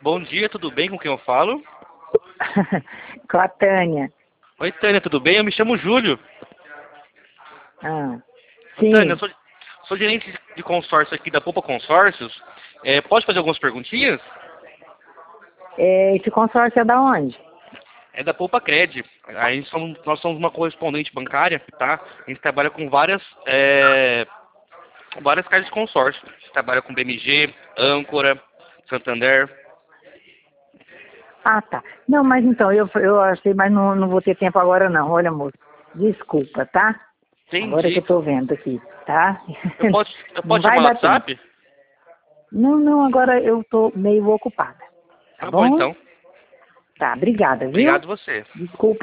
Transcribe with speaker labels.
Speaker 1: Bom dia, tudo bem? Com quem eu falo?
Speaker 2: Com a Tânia.
Speaker 1: Oi, Tânia, tudo bem? Eu me chamo Júlio.
Speaker 2: Ah,
Speaker 1: Ô, Tânia, eu
Speaker 2: sim.
Speaker 1: sou gerente de consórcio aqui da Poupa Consórcios. Pode fazer algumas perguntinhas?
Speaker 2: Esse consórcio é da onde?
Speaker 1: É da Poupa Cred. Nós somos uma correspondente bancária, tá? A gente trabalha com várias casas de consórcio. A gente trabalha com BMG, Âncora, Santander.
Speaker 2: Ah, tá. Não, mas então, eu achei, mas não vou ter tempo agora não. Olha, moço, desculpa, tá? Agora que eu
Speaker 1: Entendi.
Speaker 2: tô vendo aqui, tá?
Speaker 1: Eu
Speaker 2: Não
Speaker 1: posso
Speaker 2: vai
Speaker 1: chamar no
Speaker 2: dar tempo.
Speaker 1: WhatsApp?
Speaker 2: Não, agora eu tô meio ocupada, tá
Speaker 1: Tá bom,
Speaker 2: bom?
Speaker 1: então.
Speaker 2: Tá, obrigada, viu?
Speaker 1: Obrigado você.
Speaker 2: Desculpa.